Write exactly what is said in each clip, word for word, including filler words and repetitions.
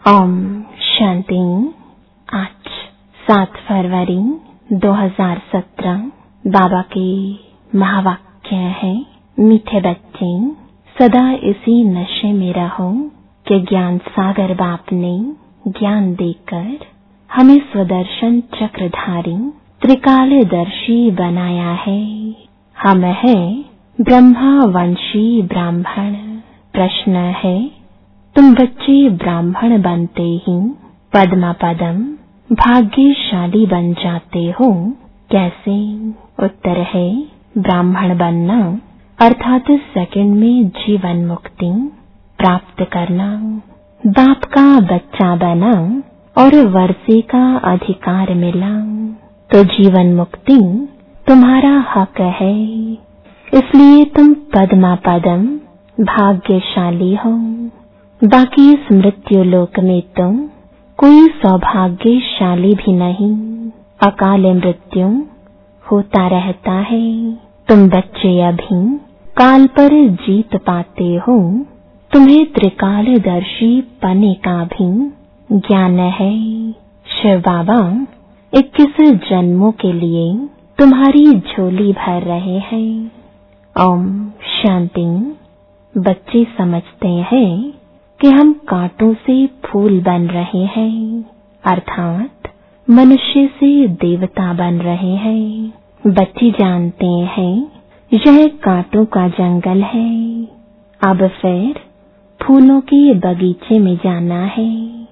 ओम शांति। आज सात फरवरी दो हज़ार सत्रह। बाबा के महावाक्य है, मीठे बच्चे सदा इसी नशे में रहो कि ज्ञान सागर बाप ने ज्ञान देकर हमें स्वदर्शन चक्रधारी त्रिकालदर्शी बनाया है। हम है ब्रह्मा वंशी ब्राह्मण। प्रश्न है, तुम बच्चे ब्राह्मण बनते ही पद्मा पदम भाग्यशाली बन जाते हो, कैसे? उत्तर है, ब्राह्मण बनना अर्थात सेकंड में जीवन मुक्ति प्राप्त करना, बाप का बच्चा बना और वर्षे का अधिकार मिला तो जीवन मुक्ति तुम्हारा हक है। इसलिए तुम पद्मा पदम भाग्यशाली हो। बाकी इस मृत्यु लोक में तो कोई सौभाग्यशाली भी नहीं, अकाल मृत्यु होता रहता है। तुम बच्चे अभी काल पर जीत पाते हो, तुम्हें त्रिकालदर्शी पने का भी ज्ञान है। शिव बाबा इक्कीस जन्मों के लिए तुम्हारी झोली भर रहे हैं। ओम शांति। बच्चे समझते हैं कि हम कांटों से फूल बन रहे हैं, अर्थात मनुष्य से देवता बन रहे हैं। बच्चे जानते हैं यह कांटों का जंगल है, अब फिर फूलों के बगीचे में जाना है।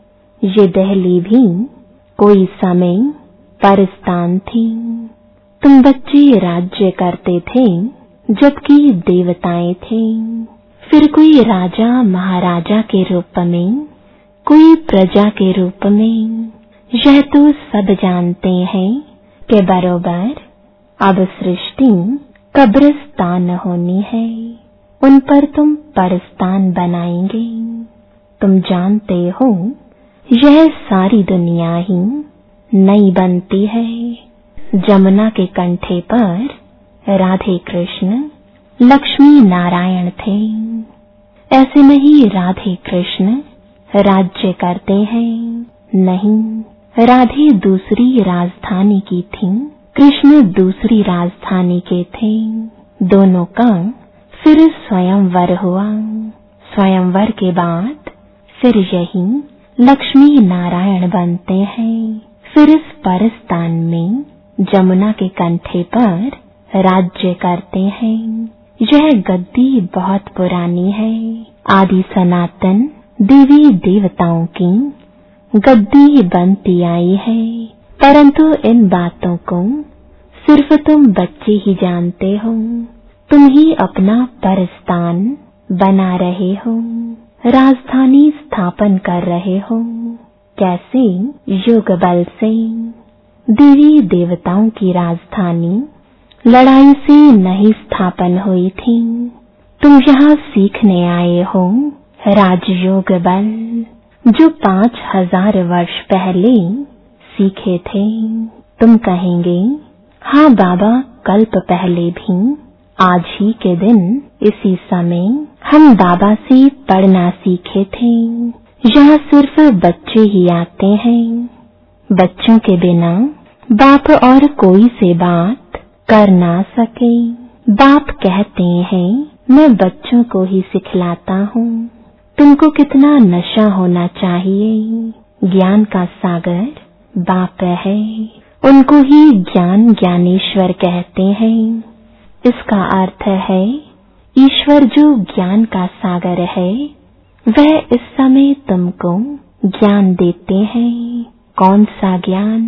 ये दहली भी कोई समय पर स्थान थी। तुम बच्चे राज्य करते थे जबकि देवताएं थे। फिर कोई राजा महाराजा के रूप में, कोई प्रजा के रूप में। यह तो सब जानते हैं कि बरोबर अब सृष्टि कब्रिस्तान होनी है, उन पर तुम परस्तान बनाएंगे। तुम जानते हो यह सारी दुनिया ही नई बनती है। जमुना के कंठे पर राधे कृष्ण लक्ष्मी नारायण थे। ऐसे में ही राधे कृष्ण राज्य करते हैं? नहीं, राधे दूसरी राजधानी की थी, कृष्ण दूसरी राजधानी के थे। दोनों का फिर स्वयंवर हुआ। स्वयंवर के बाद फिर यही लक्ष्मी नारायण बनते हैं। फिर इस परस्तान में जमुना के कंठे पर राज्य करते हैं। यह गद्दी बहुत पुरानी है, आदि सनातन देवी देवताओं की गद्दी बनती आई है। परंतु इन बातों को सिर्फ तुम बच्चे ही जानते हो। तुम ही अपना परस्तान बना रहे हो, राजधानी स्थापन कर रहे हो। कैसे? योग बल से। देवी देवताओं की राजधानी लड़ाई से नहीं स्थापन हुई थी। तुम यहाँ सीखने आए हो राजयोग बल, जो पांच हजार वर्ष पहले सीखे थे। तुम कहेंगे, हाँ बाबा, कल्प पहले भी आज ही के दिन इसी समय हम बाबा से पढ़ना सीखे थे। यहाँ सिर्फ बच्चे ही आते हैं। बच्चों के बिना बाप और कोई से बात कर ना सके। बाप कहते हैं, मैं बच्चों को ही सिखलाता हूँ। तुमको कितना नशा होना चाहिए। ज्ञान का सागर बाप है, उनको ही ज्ञान ज्ञानेश्वर कहते हैं। इसका अर्थ है, ईश्वर जो ज्ञान का सागर है, वह इस समय तुमको ज्ञान देते हैं। कौन सा ज्ञान?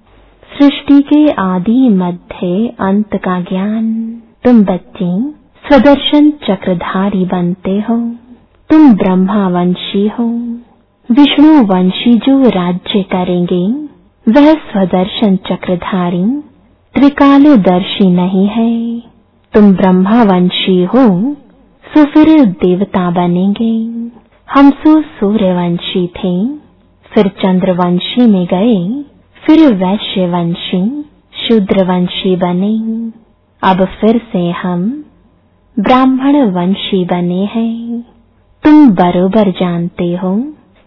सृष्टि के आदि मध्य अंत का ज्ञान। तुम बच्चे स्वदर्शन चक्रधारी बनते हो। तुम ब्रह्मा वंशी हो। विष्णु वंशी जो राज्य करेंगे वह स्वदर्शन चक्रधारी त्रिकालदर्शी नहीं है। तुम ब्रह्मा वंशी हो, सो फिर देवता बनेंगे। हम सो सूर्यवंशी थे, फिर चंद्रवंशी में गए, फिर वैश्यवंशी शूद्रवंशी बने। अब फिर से हम ब्राह्मण वंशी बने हैं। तुम बरोबर जानते हो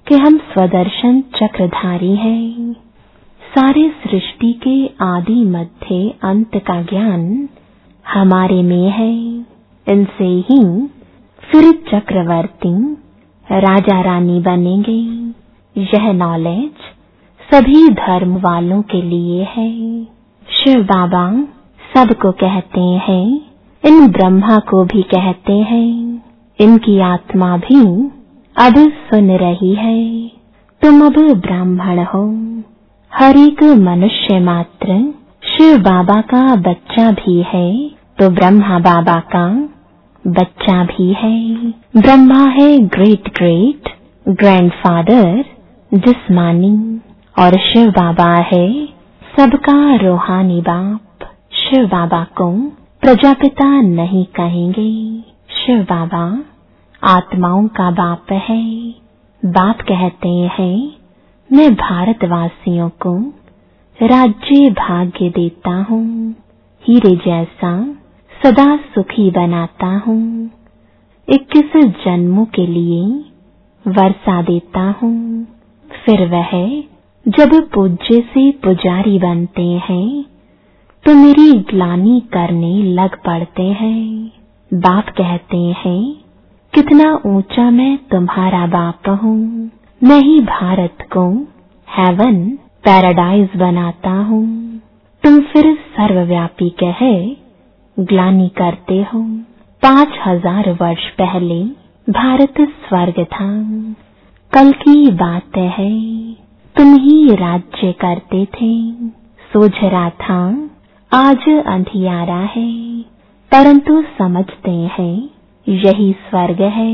कि हम स्वदर्शन चक्रधारी हैं। सारे सृष्टि के आदि मध्य अंत का ज्ञान हमारे में है। इनसे ही फिर चक्रवर्ती राजा रानी बनेंगे। यह नॉलेज सभी धर्म वालों के लिए है। शिव बाबा सबको कहते हैं, इन ब्रह्मा को भी कहते हैं। इनकी आत्मा भी अब सुन रही है। तुम अब ब्राह्मण हो। हर एक मनुष्य मात्र शिव बाबा का बच्चा भी है तो ब्रह्मा बाबा का बच्चा भी है। ब्रह्मा है ग्रेट ग्रेट ग्रैंडफादर जिस्मानी और शिव बाबा है सबका रूहानी बाप। शिव बाबा को प्रजापिता नहीं कहेंगे। शिव बाबा आत्माओं का बाप है। बाप कहते हैं, मैं भारतवासियों को राज्य भाग्य देता हूँ। हीरे जैसा सदा सुखी बनाता हूँ। इक्कीस जन्मों के लिए वर्षा देता हूँ। फिर वह जब पूज्य से पुजारी बनते हैं तो मेरी ग्लानि करने लग पड़ते हैं। बाप कहते हैं, कितना ऊंचा मैं तुम्हारा बाप हूँ। मैं ही भारत को हेवन पैराडाइज बनाता हूँ। तुम फिर सर्वव्यापी कहे ग्लानि करते हो। पांच हजार वर्ष पहले भारत स्वर्ग था। कल की बात है, तुम ही राज्य करते थे। सोच रहा था आज अंधियारा है, परंतु समझते हैं यही स्वर्ग है।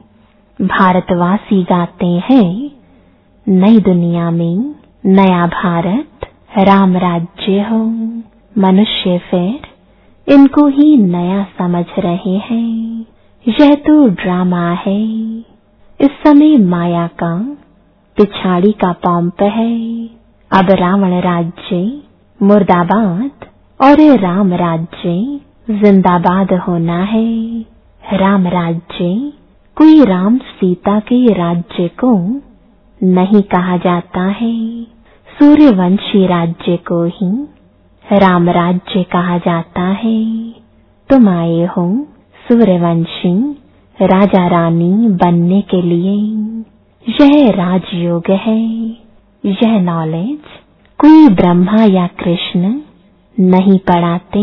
भारतवासी गाते हैं, नई दुनिया में नया भारत राम राज्य हो। मनुष्य फिर इनको ही नया समझ रहे हैं। यह तो ड्रामा है। इस समय माया का पिछाड़ी का पंप है। अब रावण राज्य मुर्दाबाद और राम राज्य जिंदाबाद होना है। राम राज्य कोई राम सीता के राज्य को नहीं कहा जाता है। सूर्यवंशी राज्य को ही राम राज्य कहा जाता है। तुम आए हो सूर्यवंशी राजा रानी बनने के लिए। यह राजयोग है। यह नॉलेज कोई ब्रह्मा या कृष्ण नहीं पढ़ाते।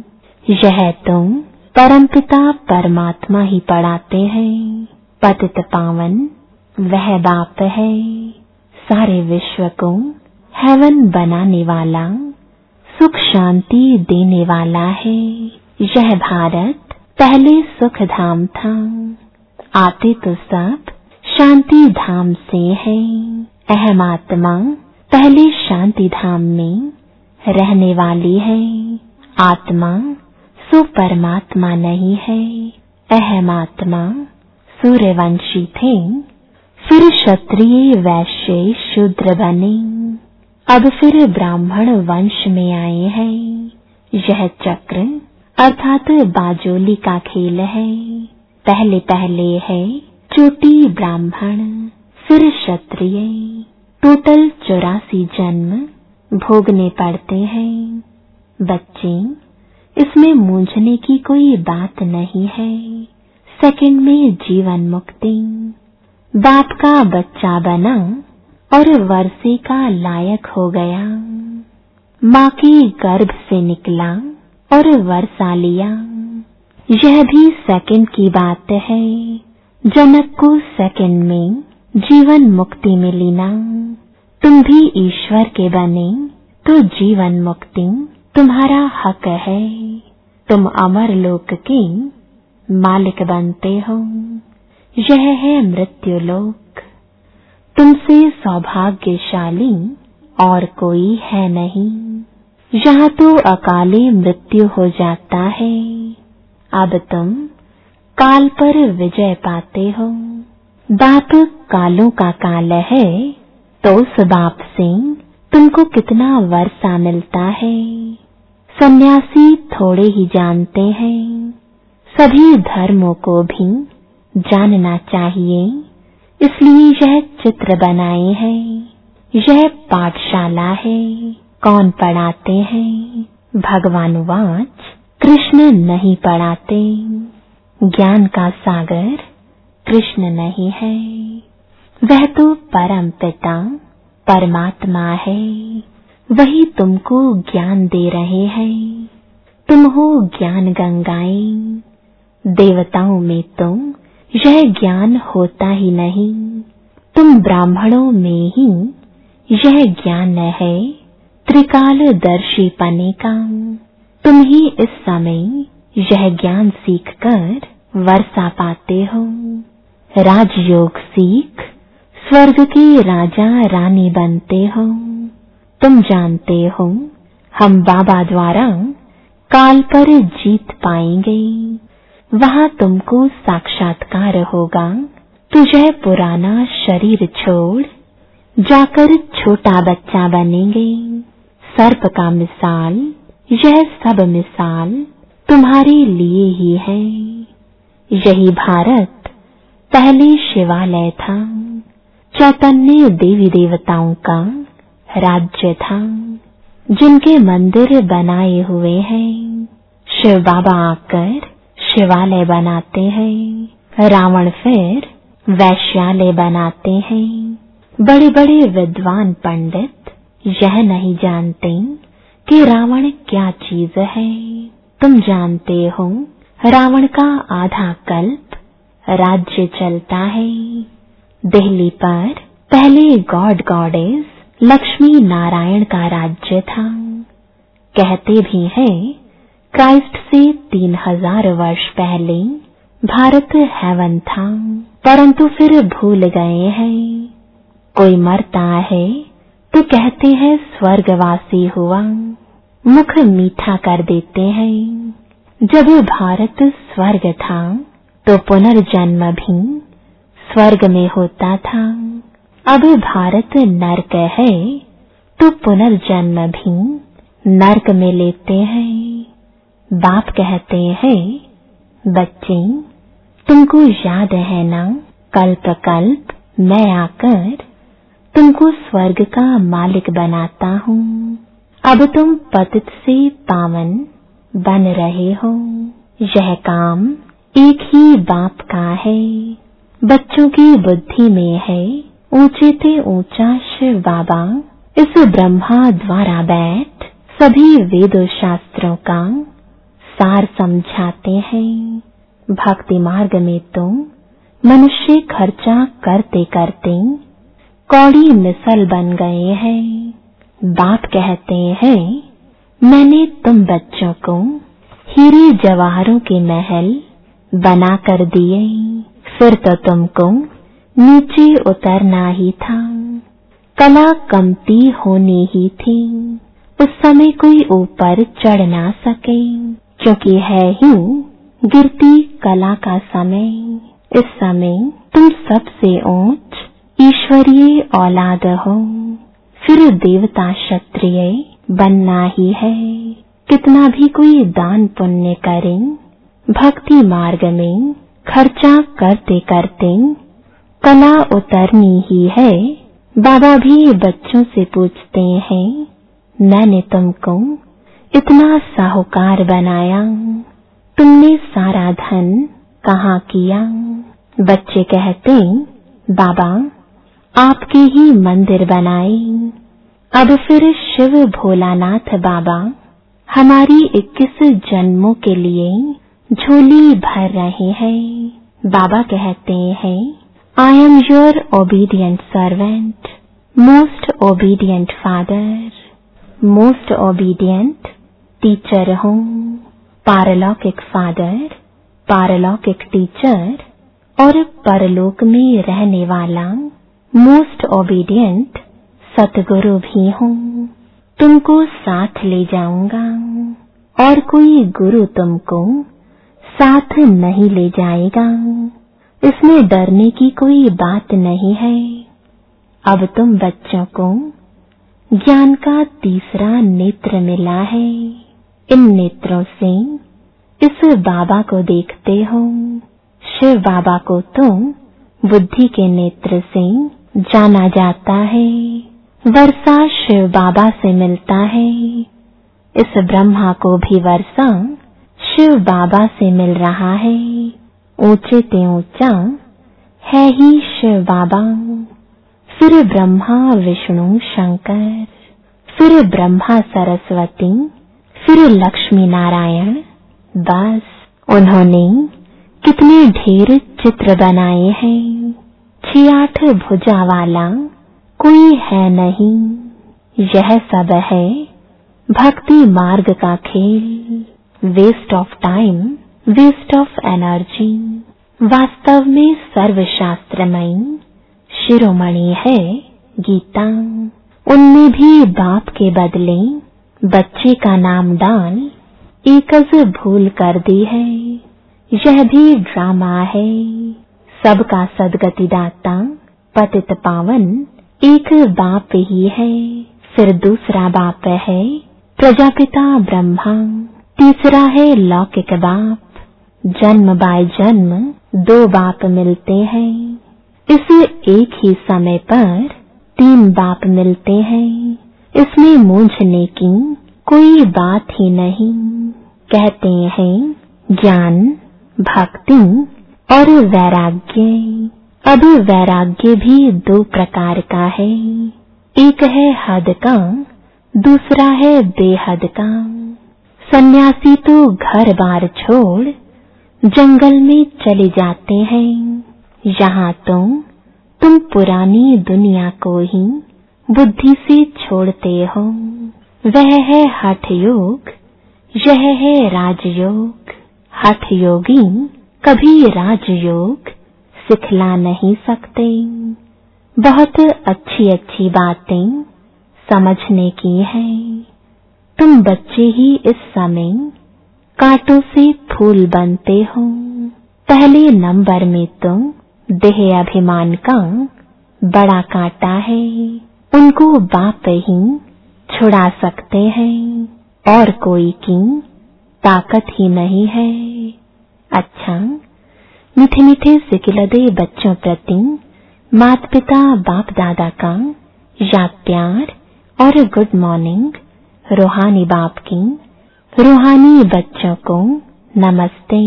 यह तुम परमपिता परमात्मा ही पढ़ाते हैं। पतित पावन वह बाप है। सारे विश्व को हेवन बनाने वाला, सुख शांति देने वाला है। यह भारत पहले सुख धाम था। आते तो सब शांति धाम से है। अहम आत्मा पहले शांति धाम में रहने वाली है। आत्मा सो परमात्मा नहीं है। अहम आत्मा सूर्यवंशी थे, फिर क्षत्रिय वैश्य शूद्र बने, अब फिर ब्राह्मण वंश में आए हैं। यह चक्र अर्थात बाजोली का खेल है। पहले पहले है चोटी ब्राह्मण, फिर क्षत्रिय। टोटल चौरासी जन्म भोगने पड़ते हैं। बच्चे, इसमें मूंझने की कोई बात नहीं है। सेकंड में जीवन मुक्ति। बाप का बच्चा बना और वर्षे का लायक हो गया। माँ के गर्भ से निकला और वर्षा लिया। यह भी सेकंड की बात है। जनक को सेकंड में जीवन मुक्ति मिली ना। तुम भी ईश्वर के बने तो जीवन मुक्ति तुम्हारा हक है। तुम अमर लोक के मालिक बनते हो। यह है मृत्यु लोक। तुमसे सौभाग्यशाली और कोई है नहीं। यहाँ तो अकाले मृत्यु हो जाता है। अब तुम काल पर विजय पाते हो। बाप कालों का काल है तो उस बाप से तुमको कितना वर्षा मिलता है। सन्यासी थोड़े ही जानते हैं। सभी धर्मों को भी जानना चाहिए इसलिए यह चित्र बनाए हैं। यह पाठशाला है। कौन पढ़ाते हैं? भगवान वाच कृष्ण नहीं पढ़ाते। ज्ञान का सागर कृष्ण नहीं है, वह तो परम पिता परमात्मा है। वही तुमको ज्ञान दे रहे हैं। तुम हो ज्ञान गंगाएं। देवताओं में तो यह ज्ञान होता ही नहीं। तुम ब्राह्मणों में ही यह ज्ञान है त्रिकालदर्शी पने का। तुम ही इस समय यह ज्ञान सीखकर वर्षा पाते हो। राजयोग सीख स्वर्ग के राजा रानी बनते हो। तुम जानते हो हम बाबा द्वारा काल पर जीत पाएंगे। वहाँ तुमको साक्षात्कार होगा तो यह पुराना शरीर छोड़ जाकर छोटा बच्चा बनेंगे। सर्प का मिसाल यह सब मिसाल तुम्हारे लिए ही है। यही भारत पहले शिवालय था। चैतन्य देवी देवताओं का राज्य था जिनके मंदिर बनाए हुए हैं। शिव बाबा आकर शिवालय बनाते हैं। रावण फिर वैश्यालय बनाते हैं। बड़े बड़े विद्वान पंडित यह नहीं जानते कि रावण क्या चीज है। तुम जानते हो रावण का आधा कल्प राज्य चलता है। दिल्ली पर पहले गॉड गॉडेस लक्ष्मी नारायण का राज्य था। कहते भी हैं क्राइस्ट से तीन हजार वर्ष पहले भारत हेवन था, परंतु फिर भूल गए हैं। कोई मरता है तो कहते हैं स्वर्गवासी हुआ, मुख मीठा कर देते हैं। जब भारत स्वर्ग था तो पुनर्जन्म भी स्वर्ग में होता था। अब भारत नरक है तो पुनर्जन्म भी नरक में लेते हैं। बाप कहते हैं बच्चे तुमको याद है ना, कल्प कल्प मैं आकर तुमको स्वर्ग का मालिक बनाता हूँ। अब तुम पतित से पावन बन रहे हो। यह काम एक ही बाप का है। बच्चों की बुद्धि में है ऊंचे ते ऊंचा शिव बाबा इस ब्रह्मा द्वारा बैठ सभी वेद शास्त्रों का सार समझाते हैं। भक्ति मार्ग में तो मनुष्य खर्चा करते करते कौड़ी मिसल बन गए हैं। बाप कहते हैं मैंने तुम बच्चों को हीरे जवाहरों के महल बना कर दिए, फिर तो तुमको नीचे उतरना ही था। कला कमती होनी ही थी। उस समय कोई ऊपर चढ़ ना सके, क्योंकि है ही गिरती कला का समय। इस समय तुम सबसे ऊंच ईश्वरीय औलाद हो, फिर देवता क्षत्रिय बनना ही है। कितना भी कोई दान पुण्य करे, भक्ति मार्ग में खर्चा करते करते कला उतरनी ही है। बाबा भी बच्चों से पूछते हैं मैंने तुमको इतना साहूकार बनाया, तुमने सारा धन कहाँ किया? बच्चे कहते बाबा आपके ही मंदिर बनाए। अब फिर शिव भोलानाथ बाबा हमारी इक्कीस जन्मों के लिए झोली भर रहे हैं। बाबा कहते हैं I am your obedient servant, most obedient father, most obedient teacher हूँ। पारलौकिक फादर, पारलौकिक टीचर और परलोक में रहने वाला मोस्ट ओबीडियंट सतगुरु भी हूँ। तुमको साथ ले जाऊंगा और कोई गुरु तुमको साथ नहीं ले जाएगा। इसमें डरने की कोई बात नहीं है। अब तुम बच्चों को ज्ञान का तीसरा नेत्र मिला है। इन नेत्रों से इस बाबा को देखते हो। शिव बाबा को तो बुद्धि के नेत्र से जाना जाता है। वर्षा शिव बाबा से मिलता है। इस ब्रह्मा को भी वर्षा शिव बाबा से मिल रहा है। ऊंचे ते ऊंचा है ही शिव बाबा। फिर ब्रह्मा विष्णु शंकर, फिर ब्रह्मा सरस्वती, फिर लक्ष्मी नारायण। बस उन्होंने कितने ढेर चित्र बनाए हैं। छह आठ भुजा वाला कोई है नहीं। यह सब है भक्ति मार्ग का खेल। Waste of time, waste of energy. वास्तव में सर्वशास्त्रमयी शिरोमणि है गीता। उनमें भी बाप के बदले बच्चे का नाम डाल एकज भूल कर दी है। यह भी ड्रामा है। सबका सदगति दाता पतित पावन एक बाप ही है। फिर दूसरा बाप है प्रजापिता ब्रह्मा। तीसरा है लौकिक बाप। जन्म बाय जन्म दो बाप मिलते हैं। इस एक ही समय पर तीन बाप मिलते हैं। इसमें मूंझने की कोई बात ही नहीं। कहते हैं ज्ञान, भक्ति और वैराग्य। अब वैराग्य भी दो प्रकार का है। एक है हद का, दूसरा है बेहद का। सन्यासी तो घर बार छोड़ जंगल में चले जाते हैं। यहाँ तो तुम पुरानी दुनिया को ही बुद्धि से छोड़ते हो। वह है हठ योग, यह है राजयोग। हठ योगी कभी राजयोग सिखला नहीं सकते। बहुत अच्छी अच्छी बातें समझने की है। तुम बच्चे ही इस समय कांटों से फूल बनते हो। पहले नंबर में तो देह अभिमान का बड़ा कांटा है। उनको बाप ही छुड़ा सकते हैं और कोई की ताकत ही नहीं है। अच्छा, मीठे मीठे सिकिलदे बच्चों प्रति माता पिता बाप दादा का याद प्यार और गुड मॉर्निंग। रूहानी बाप की रूहानी बच्चों को नमस्ते।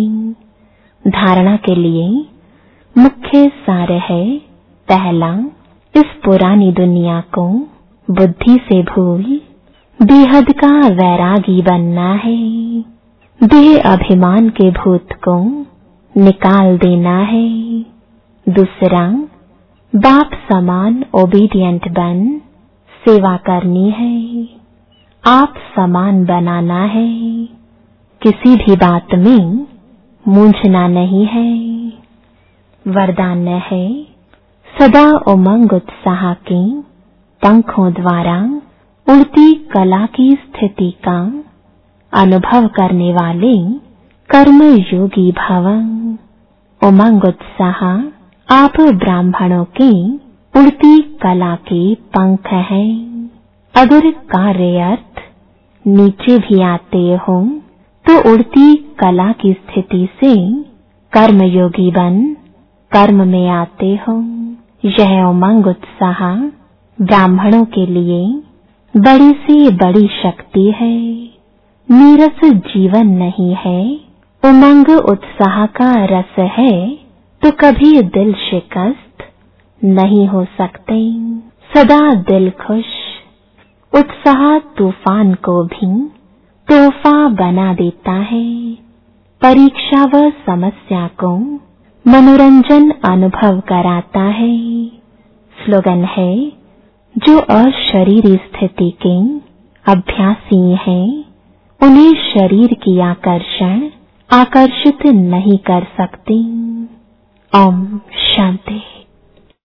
धारणा के लिए मुख्य सार है। पहला, इस पुरानी दुनिया को बुद्धि से भूल बेहद का वैरागी बनना है। देह अभिमान के भूत को निकाल देना है। दूसरा, बाप समान ओबीडियंट बन सेवा करनी है। आप समान बनाना है। किसी भी बात में मूंझना नहीं है। वरदान है सदा उमंग उत्साह के पंखों द्वारा उड़ती कला की स्थिति का अनुभव करने वाले कर्म योगी भव। उमंग उत्साह आप ब्राह्मणों के उड़ती कला के पंख हैं। अगर कार्य अर्थ नीचे भी आते हो तो उड़ती कला की स्थिति से कर्म योगी बन कर्म में आते हो। यह उमंग उत्साह ब्राह्मणों के लिए बड़ी से बड़ी शक्ति है। नीरस जीवन नहीं है। उमंग उत्साह का रस है तो कभी दिल शिकस्त नहीं हो सकते। सदा दिल खुश। उत्साह तूफान को भी तोहफा बना देता है। परीक्षा व समस्या को मनोरंजन अनुभव कराता है। स्लोगन है जो अशरीरी स्थिति के अभ्यासी हैं उन्हें शरीर की आकर्षण आकर्षित नहीं कर सकती। ओम शांति।